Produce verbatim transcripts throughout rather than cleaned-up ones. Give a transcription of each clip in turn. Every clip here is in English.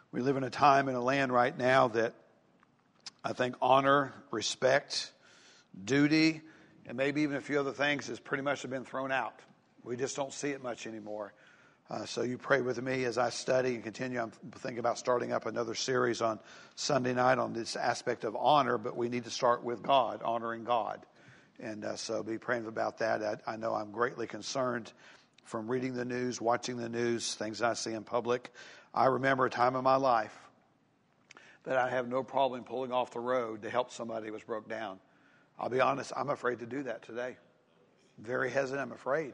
We live in a time in a land right now that I think honor, respect, duty, and maybe even a few other things has pretty much been thrown out. We just don't see it much anymore. Uh, so you pray with me as I study and continue. I'm thinking about starting up another series on Sunday night on this aspect of honor, but we need to start with God, honoring God. And uh, so be praying about that. I, I know I'm greatly concerned from reading the news, watching the news, things I see in public. I remember a time in my life that I have no problem pulling off the road to help somebody who was broke down. I'll be honest, I'm afraid to do that today. Very hesitant, I'm afraid.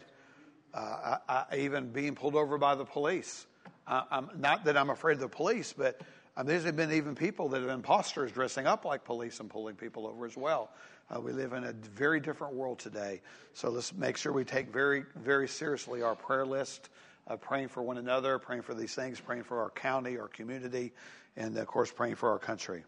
Uh, I, I, even being pulled over by the police. Uh, I'm, not that I'm afraid of the police, but um, there's been even people that have been imposters dressing up like police and pulling people over as well. Uh, we live in a very different world today. So let's make sure we take very, very seriously our prayer list, uh, praying for one another, praying for these things, praying for our county, our community, and, of course, praying for our country.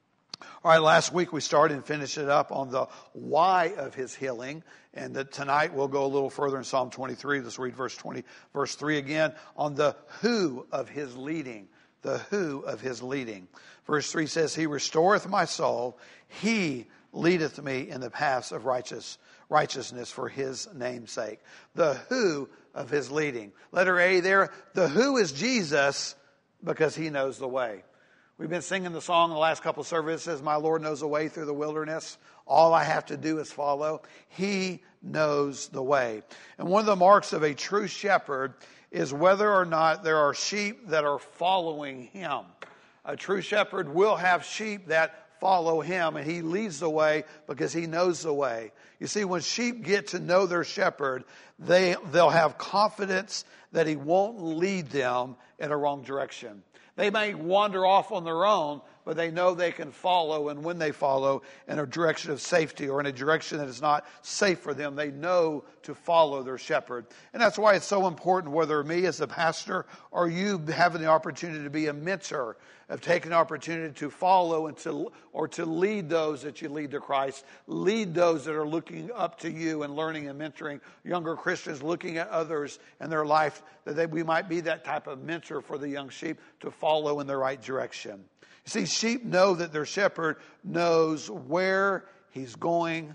All right, last week we started and finished it up on the why of his healing. And that tonight we'll go a little further in Psalm twenty-three. Let's read verse twenty, verse three again, on the who of his leading. The who of his leading. Verse three says, He restoreth my soul. He leadeth me in the paths of righteous, righteousness for his name's sake. The who of his leading. Letter A there, the who is Jesus because he knows the way. We've been singing the song in the last couple of services, My Lord knows the way through the wilderness. All I have to do is follow. He knows the way. And one of the marks of a true shepherd is whether or not there are sheep that are following him. A true shepherd will have sheep that follow him, and he leads the way because he knows the way. You see, when sheep get to know their shepherd, they, they'll have confidence that he won't lead them in a wrong direction. They may wander off on their own, but they know they can follow, and when they follow in a direction of safety or in a direction that is not safe for them, they know to follow their shepherd. And that's why it's so important, whether me as a pastor or you having the opportunity to be a mentor, of taking the opportunity to follow and to or to lead those that you lead to Christ, lead those that are looking up to you and learning and mentoring younger Christians, looking at others and their life, that they, we might be that type of mentor for the young sheep to follow in the right direction. You see, sheep know that their shepherd knows where he's going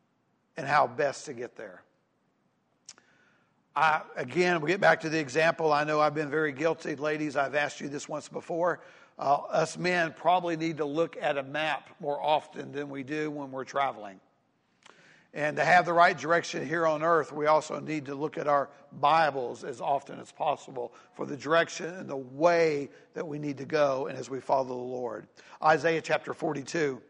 and how best to get there. I, again, we get back to the example. I know I've been very guilty. Ladies, I've asked you this once before. Uh, us men probably need to look at a map more often than we do when we're traveling. And to have the right direction here on earth, we also need to look at our Bibles as often as possible for the direction and the way that we need to go and as we follow the Lord. Isaiah chapter forty-two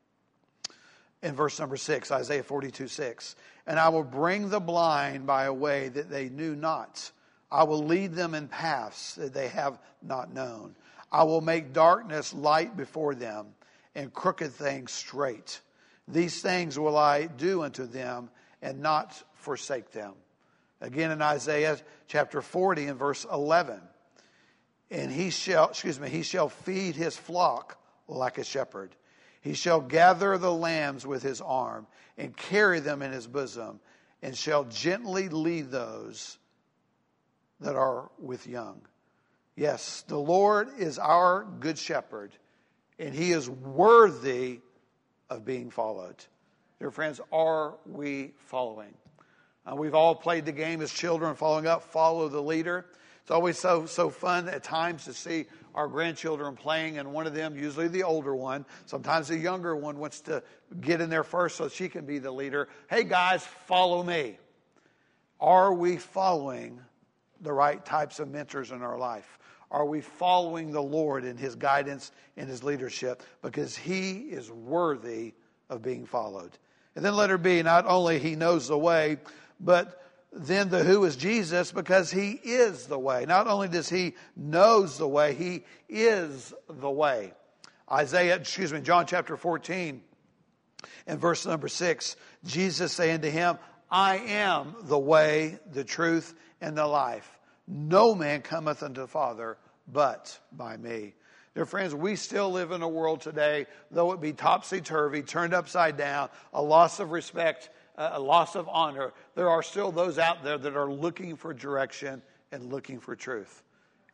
in verse number six, Isaiah forty-two, six. And I will bring the blind by a way that they knew not. I will lead them in paths that they have not known. I will make darkness light before them and crooked things straight. These things will I do unto them and not forsake them. Again in Isaiah chapter forty and verse eleven. And he shall, excuse me, he shall feed his flock like a shepherd. He shall gather the lambs with his arm and carry them in his bosom, and shall gently lead those that are with young. Yes, the Lord is our good shepherd, and he is worthy of being followed. Dear friends, are we following? Uh, we've all played the game as children, following up, follow the leader. It's always so so fun at times to see our grandchildren playing, and one of them, usually the older one, sometimes the younger one, wants to get in there first so she can be the leader. Hey guys, follow me. Are we following the right types of mentors in our life? Are we following the Lord in his guidance and his leadership? Because he is worthy of being followed. And then letter B, not only he knows the way, but then the who is Jesus, because he is the way. Not only does he knows the way, he is the way. Isaiah, excuse me, John chapter fourteen and verse number six, Jesus saying to him, I am the way, the truth, and the life. No man cometh unto the Father but by me. Dear friends, we still live in a world today, though it be topsy-turvy, turned upside down, a loss of respect, a loss of honor. There are still those out there that are looking for direction and looking for truth.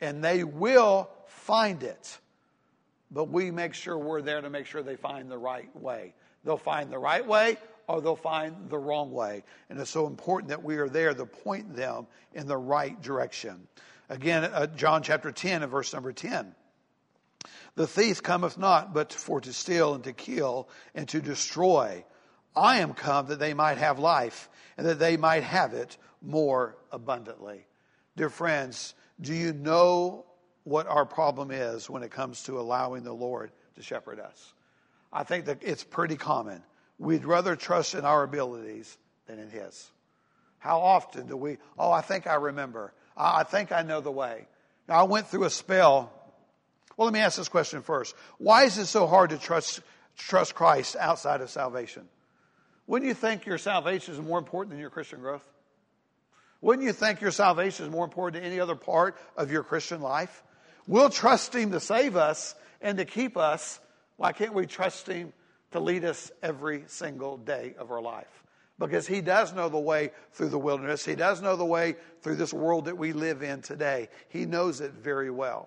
and they will find it. But we make sure we're there to make sure they find the right way. They'll find the right way, or they'll find the wrong way. And it's so important that we are there to point them in the right direction. Again, uh, John chapter ten and verse number ten. The thief cometh not but for to steal and to kill and to destroy. I am come that they might have life and that they might have it more abundantly. Dear friends, do you know what our problem is when it comes to allowing the Lord to shepherd us? I think that it's pretty common. We'd rather trust in our abilities than in His. How often do we, oh, I think I remember. I think I know the way. Now, I went through a spell. Well, let me ask this question first. Why is it so hard to trust, trust Christ outside of salvation? Wouldn't you think your salvation is more important than your Christian growth? Wouldn't you think your salvation is more important than any other part of your Christian life? We'll trust Him to save us and to keep us. Why can't we trust Him to lead us every single day of our life? Because He does know the way through the wilderness. He does know the way through this world that we live in today. He knows it very well.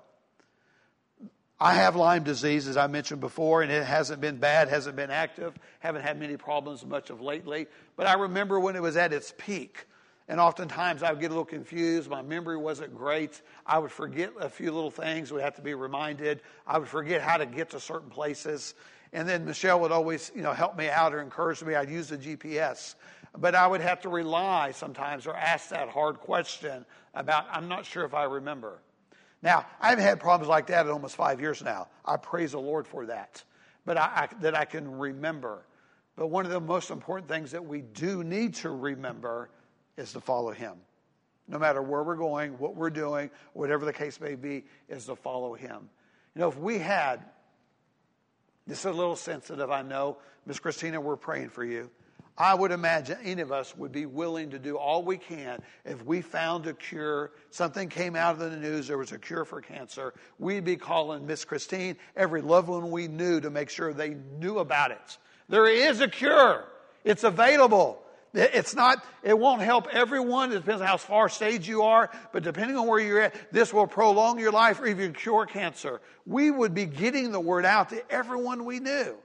I have Lyme disease, as I mentioned before, and it hasn't been bad, hasn't been active, haven't had many problems much of lately. But I remember when it was at its peak, and oftentimes I would get a little confused. My memory wasn't great. I would forget a few little things. We have to be reminded. I would forget how to get to certain places. And then Michelle would always, you know, help me out or encourage me. I'd use the G P S. But I would have to rely sometimes or ask that hard question about, I'm not sure if I remember. Now, I've had problems like that in almost five years now. I praise the Lord for that, but I, I, that I can remember. But one of the most important things that we do need to remember is to follow Him. No matter where we're going, what we're doing, whatever the case may be, is to follow Him. You know, if we had, this is a little sensitive, I know, Miss Christina, we're praying for you. I would imagine any of us would be willing to do all we can if we found a cure, something came out of the news, there was a cure for cancer, we'd be calling Miss Christine, every loved one we knew, to make sure they knew about it. There is a cure. It's available. It's not, it won't help everyone. It depends on how far stage you are, but depending on where you're at, this will prolong your life or even cure cancer. We would be getting the word out to everyone we knew.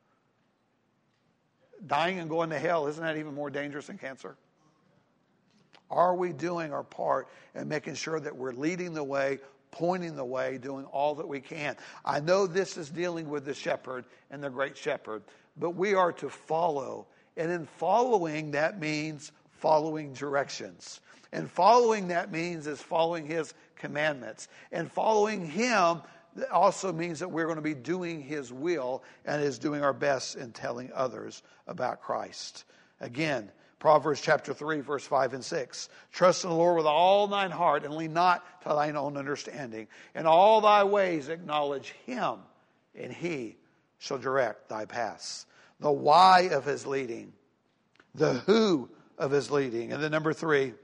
Dying and going to hell, isn't that even more dangerous than cancer? Are we doing our part and making sure that we're leading the way, pointing the way, doing all that we can? I know this is dealing with the shepherd and the great shepherd, but we are to follow. And in following, that means following directions. And following, that means is following His commandments. And following Him also means that we're going to be doing His will and is doing our best in telling others about Christ. Again, Proverbs chapter three, verse five and six. Trust in the Lord with all thine heart and lean not to thine own understanding. In all thy ways acknowledge Him, and He shall direct thy paths. The why of His leading, the who of His leading, and then number three,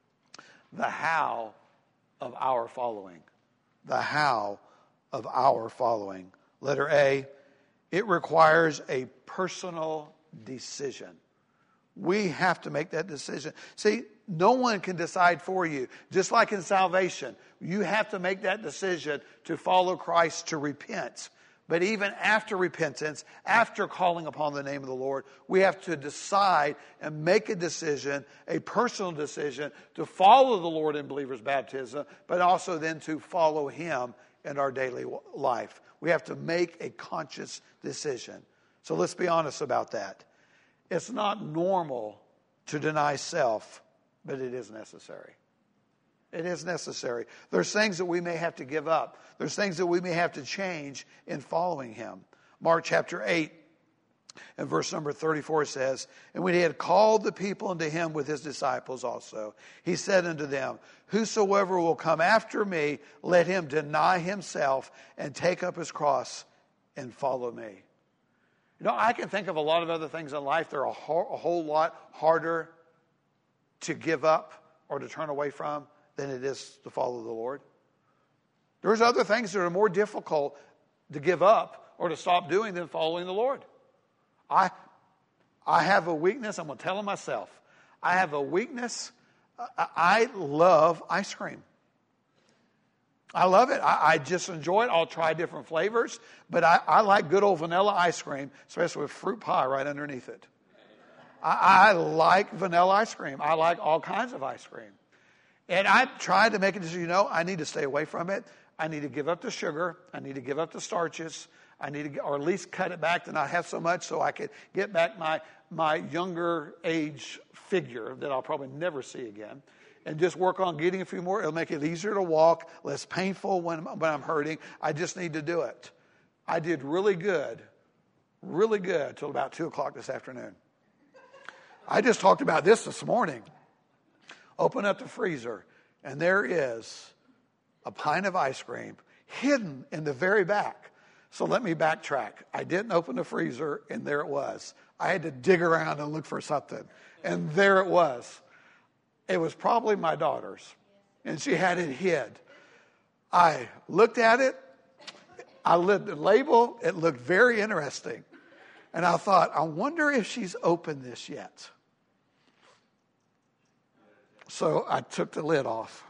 the how of our following. The how of our following. Letter A, it requires a personal decision. We have to make that decision. See, no one can decide for you. Just like in salvation, you have to make that decision to follow Christ, to repent. But even after repentance, after calling upon the name of the Lord, we have to decide and make a decision, a personal decision, to follow the Lord in believer's baptism, but also then to follow Him in our daily life. We have to make a conscious decision. So let's be honest about that. It's not normal to deny self, but it is necessary. It is necessary. There's things that we may have to give up. There's things that we may have to change in following Him. Mark chapter eight and verse number thirty-four says, and when He had called the people unto Him with His disciples also, He said unto them, whosoever will come after me, let him deny himself and take up his cross and follow me. You know, I can think of a lot of other things in life that are a whole, a whole lot harder to give up or to turn away from than it is to follow the Lord. There's other things that are more difficult to give up or to stop doing than following the Lord. I, I have a weakness. I'm going to tell it myself. I have a weakness. I, I love ice cream. I love it. I, I just enjoy it. I'll try different flavors, but I, I like good old vanilla ice cream, especially with fruit pie right underneath it. I, I like vanilla ice cream. I like all kinds of ice cream. And I tried to make it, as you know, I need to stay away from it. I need to give up the sugar. I need to give up the starches. I need to, or at least cut it back to not have so much so I could get back my, my younger age figure that I'll probably never see again. And just work on getting a few more. It'll make it easier to walk, less painful when, when I'm hurting. I just need to do it. I did really good, really good till about two o'clock this afternoon. I just talked about this this morning. Open up the freezer, and there is a pint of ice cream hidden in the very back. So let me backtrack. I didn't open the freezer, and there it was. I had to dig around and look for something, and there it was. It was probably my daughter's, and she had it hid. I looked at it. I looked at the label. It looked very interesting. And I thought, I wonder if she's opened this yet. So I took the lid off,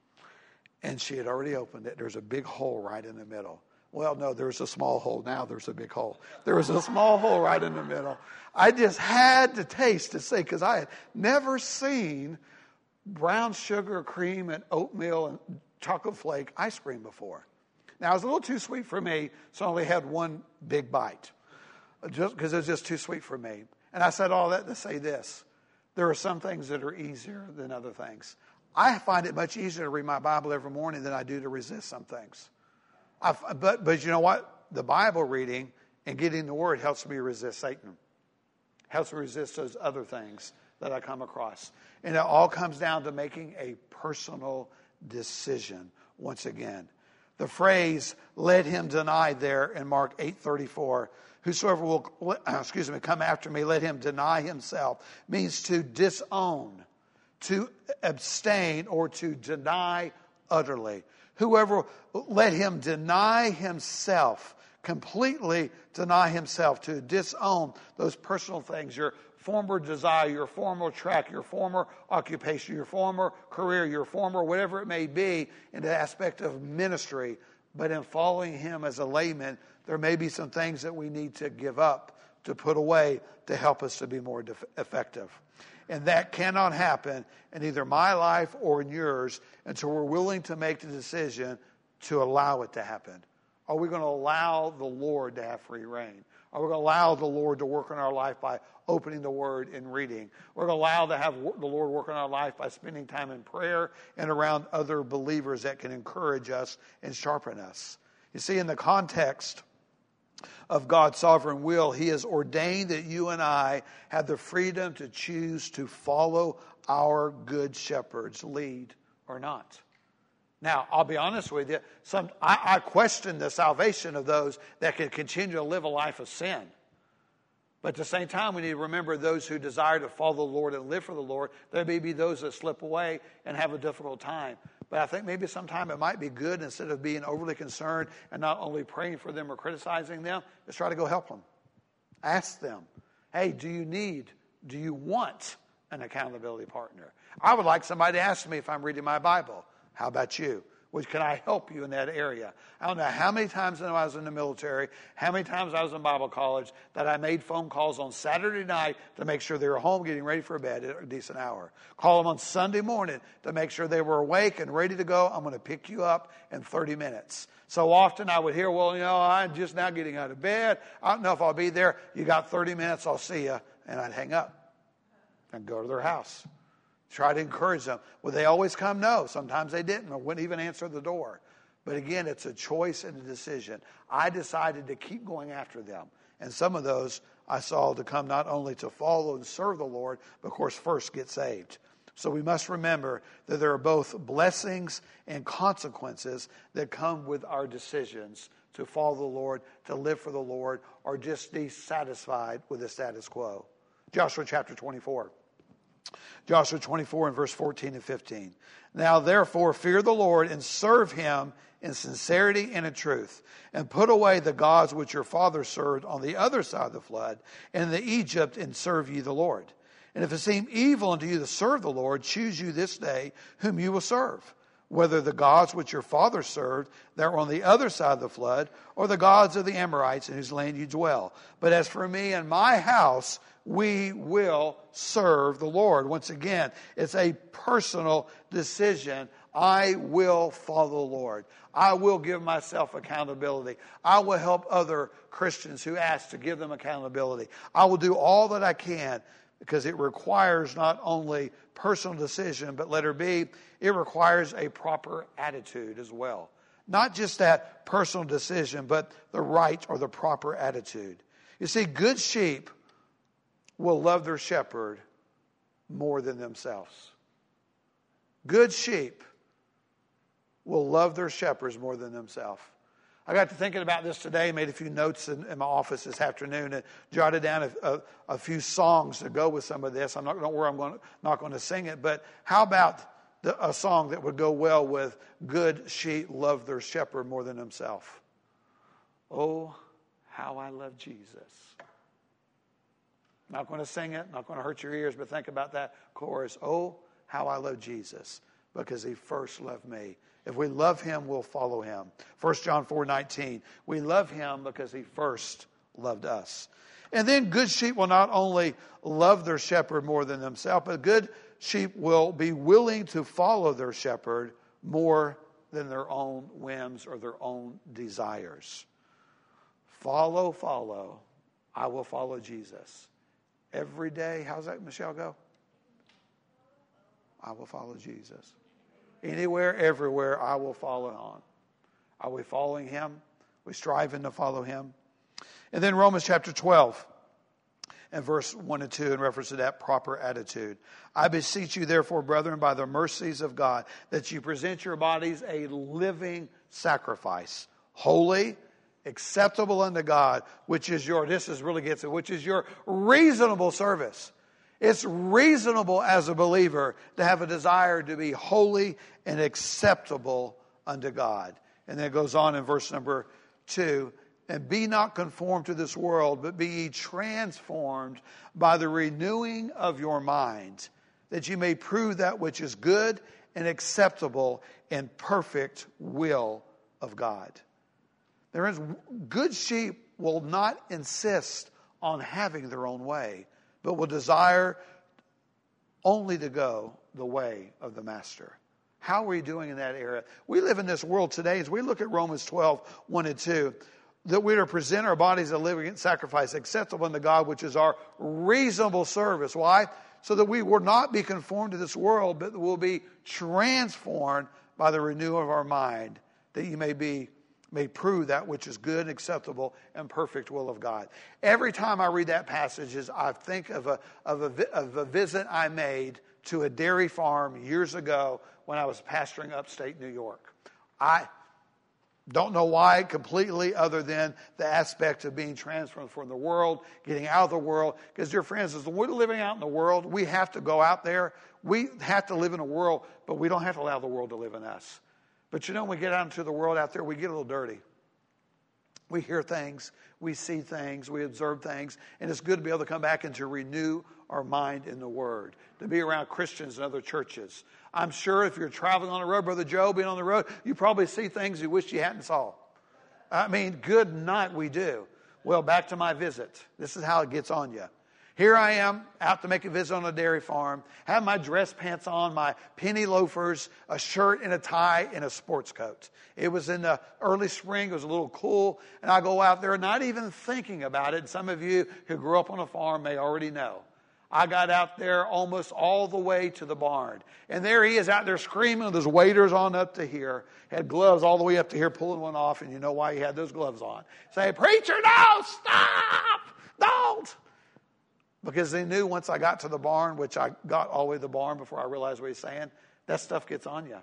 and she had already opened it. There's a big hole right in the middle. Well, no, there's a small hole. Now there's a big hole. There was a small hole right in the middle. I just had to taste to see, because I had never seen brown sugar, cream, and oatmeal and chocolate flake ice cream before. Now, it was a little too sweet for me, so I only had one big bite, just because it was just too sweet for me. And I said all that to say this. There are some things that are easier than other things. I find it much easier to read my Bible every morning than I do to resist some things. I, but, but you know what? The Bible reading and getting the Word helps me resist Satan. Helps me resist those other things that I come across. And it all comes down to making a personal decision once again. The phrase, let him deny there in Mark eight thirty-four, whosoever will, excuse me, come after me, let him deny himself, means to disown, to abstain, or to deny utterly. Whoever, let him deny himself, completely deny himself, to disown those personal things, your former desire, your former track, your former occupation, your former career, your former whatever it may be in the aspect of ministry. But in following him as a layman, there may be some things that we need to give up, to put away, to help us to be more def- effective. And that cannot happen in either my life or in yours until we're willing to make the decision to allow it to happen. Are we going to allow the Lord to have free reign? Are we going to allow the Lord to work in our life by opening the Word and reading? We're going to allow to have the Lord work in our life by spending time in prayer and around other believers that can encourage us and sharpen us. You see, in the context of God's sovereign will, He has ordained that you and I have the freedom to choose to follow our good shepherd's lead or not. Now, I'll be honest with you, some I, I question the salvation of those that can continue to live a life of sin. But at the same time, we need to remember those who desire to follow the Lord and live for the Lord. There may be those that slip away and have a difficult time. But I think maybe sometime it might be good, instead of being overly concerned and not only praying for them or criticizing them, is try to go help them. Ask them, hey, do you need, do you want an accountability partner? I would like somebody to ask me if I'm reading my Bible. How about you? Which can I help you in that area? I don't know how many times when I was in the military, how many times I was in Bible college, that I made phone calls on Saturday night to make sure they were home getting ready for bed at a decent hour. Call them on Sunday morning to make sure they were awake and ready to go. I'm going to pick you up in thirty minutes. So often I would hear, well, you know, I'm just now getting out of bed. I don't know if I'll be there. You got thirty minutes, I'll see you. And I'd hang up and go to their house. Try to encourage them. Would they always come? No. Sometimes they didn't or wouldn't even answer the door. But again, it's a choice and a decision. I decided to keep going after them. And some of those I saw to come not only to follow and serve the Lord, but of course first get saved. So we must remember that there are both blessings and consequences that come with our decisions to follow the Lord, to live for the Lord, or just be satisfied with the status quo. Joshua chapter twenty-four. Joshua twenty-four and verse fourteen and fifteen. Now therefore fear the Lord and serve him in sincerity and in truth, and put away the gods which your fathers served on the other side of the flood, and the Egypt, and serve ye the Lord. And if it seem evil unto you to serve the Lord, choose you this day whom you will serve, whether the gods which your father served that were on the other side of the flood, or the gods of the Amorites in whose land you dwell. But as for me and my house, we will serve the Lord. Once again, it's a personal decision. I will follow the Lord. I will give myself accountability. I will help other Christians who ask to give them accountability. I will do all that I can, because it requires not only personal decision, but letter B, it requires a proper attitude as well. Not just that personal decision, but the right or the proper attitude. You see, good sheep will love their shepherd more than themselves. Good sheep will love their shepherds more than themselves. I got to thinking about this today, made a few notes in, in my office this afternoon, and jotted down a, a, a few songs to go with some of this. I'm not going to where I'm going, not going to sing it, but how about the, a song that would go well with good sheep love their shepherd more than themselves? Oh, how I love Jesus. Not going to sing it, not going to hurt your ears, but think about that chorus. Oh, how I love Jesus, because he first loved me. If we love him, we'll follow him. First John four nineteen. We love him because he first loved us. And then good sheep will not only love their shepherd more than themselves, but good sheep will be willing to follow their shepherd more than their own whims or their own desires. Follow, follow. I will follow Jesus. Every day, how's that, Michelle, go? I will follow Jesus. Anywhere, everywhere, I will follow on. Are we following him? Are we striving to follow him? And then Romans chapter twelve and verse one and two in reference to that proper attitude. I beseech you, therefore, brethren, by the mercies of God, that you present your bodies a living sacrifice, holy, acceptable unto God, which is your, this is really gets it, which is your reasonable service. It's reasonable as a believer to have a desire to be holy and acceptable unto God. And then it goes on in verse number two. And be not conformed to this world, but be ye transformed by the renewing of your mind, that you may prove that which is good and acceptable and perfect will of God. There is, good sheep will not insist on having their own way, but will desire only to go the way of the master. How are we doing in that area? We live in this world today, as we look at Romans twelve, one and two, that we are to present our bodies a living sacrifice acceptable unto God, which is our reasonable service. Why? So that we will not be conformed to this world, but will be transformed by the renewal of our mind, that you may be may prove that which is good and acceptable and perfect will of God. Every time I read that passage, I think of a, of a, of a visit I made to a dairy farm years ago when I was pastoring upstate New York. I don't know why completely, other than the aspect of being transformed from the world, getting out of the world. Because, dear friends, as we're living out in the world, we have to go out there. We have to live in a world, but we don't have to allow the world to live in us. But you know, when we get out into the world out there, we get a little dirty. We hear things, we see things, we observe things, and it's good to be able to come back and to renew our mind in the Word, to be around Christians and other churches. I'm sure if you're traveling on the road, Brother Joe, being on the road, you probably see things you wish you hadn't saw. I mean, good night we do. Well, back to my visit. This is how it gets on you. Here I am, out to make a visit on a dairy farm, have my dress pants on, my penny loafers, a shirt and a tie, and a sports coat. It was in the early spring. It was a little cool. And I go out there not even thinking about it. Some of you who grew up on a farm may already know. I got out there almost all the way to the barn. And there he is out there screaming with his waders on up to here. Had gloves all the way up to here, pulling one off. And you know why he had those gloves on. Say, preacher, no, stop, don't. Because they knew once I got to the barn, which I got all the way to the barn before I realized what he's saying, that stuff gets on you.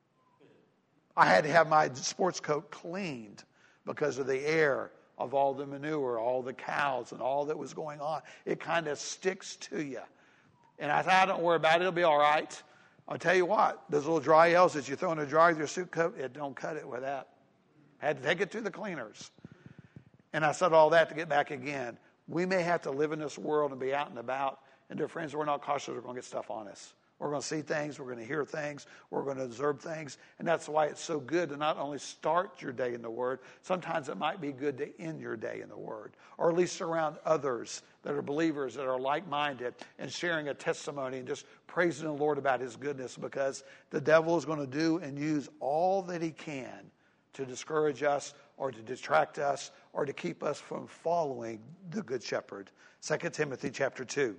I had to have my sports coat cleaned because of the air of all the manure, all the cows, and all that was going on. It kind of sticks to you. And I thought, don't worry about it. It'll be all right. I'll tell you what, those little dry L's that you throw in a dryer with your suit coat, it don't cut it with that. I had to take it to the cleaners. And I said all that to get back again. We may have to live in this world and be out and about. And dear friends, we're not cautious, we're going to get stuff on us. We're going to see things. We're going to hear things. We're going to observe things. And that's why it's so good to not only start your day in the Word. Sometimes it might be good to end your day in the Word, or at least around others that are believers, that are like-minded, and sharing a testimony and just praising the Lord about His goodness, because the devil is going to do and use all that he can to discourage us or to distract us or to keep us from following the Good Shepherd. Second Timothy chapter two,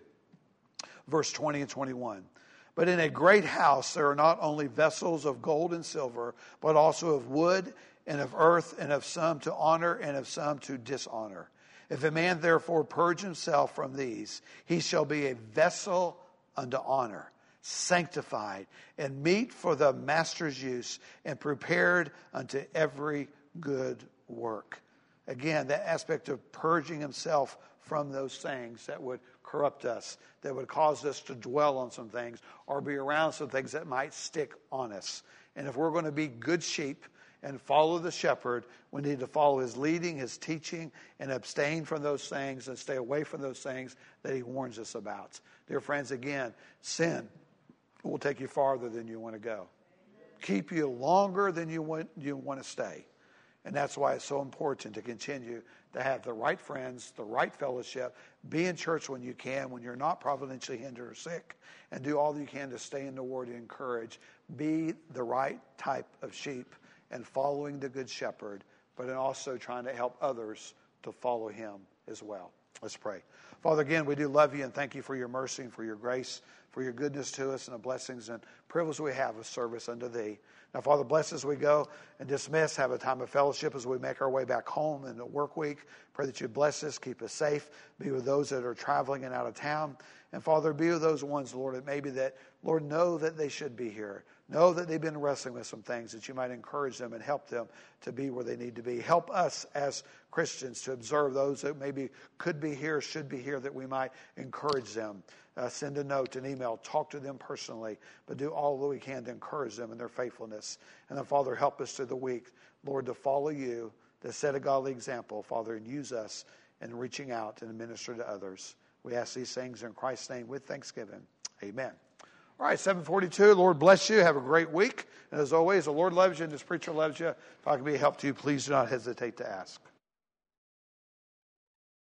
verse twenty and twenty-one. But in a great house there are not only vessels of gold and silver, but also of wood and of earth, and of some to honor and of some to dishonor. If a man therefore purge himself from these, he shall be a vessel unto honor, sanctified, and meet for the master's use, and prepared unto every good work. Again, that aspect of purging himself from those things that would corrupt us, that would cause us to dwell on some things or be around some things that might stick on us. And if we're going to be good sheep and follow the shepherd, we need to follow his leading, his teaching, and abstain from those things and stay away from those things that he warns us about. Dear friends, again, sin will take you farther than you want to go. Keep you longer than you want, you want to stay. And that's why it's so important to continue to have the right friends, the right fellowship, be in church when you can, when you're not providentially hindered or sick, and do all that you can to stay in the Word and encourage. Be the right type of sheep and following the Good Shepherd, but in also trying to help others to follow him as well. Let's pray. Father, again, we do love you and thank you for your mercy and for your grace, for your goodness to us and the blessings and privilege we have of service unto thee. Now, Father, bless as we go and dismiss, have a time of fellowship as we make our way back home in the work week. Pray that you bless us, keep us safe, be with those that are traveling and out of town. And Father, be with those ones, Lord, that maybe that, Lord, know that they should be here. Know that they've been wrestling with some things, that you might encourage them and help them to be where they need to be. Help us as Christians to observe those that maybe could be here, should be here, that we might encourage them. Uh, send a note, an email, talk to them personally, but do all that we can to encourage them in their faithfulness. And then, Father, help us through the week, Lord, to follow you, to set a godly example, Father, and use us in reaching out and minister to others. We ask these things in Christ's name with thanksgiving. Amen. All right, seven forty-two. Lord bless you. Have a great week. And as always, the Lord loves you and this preacher loves you. If I can be a help to you, please do not hesitate to ask.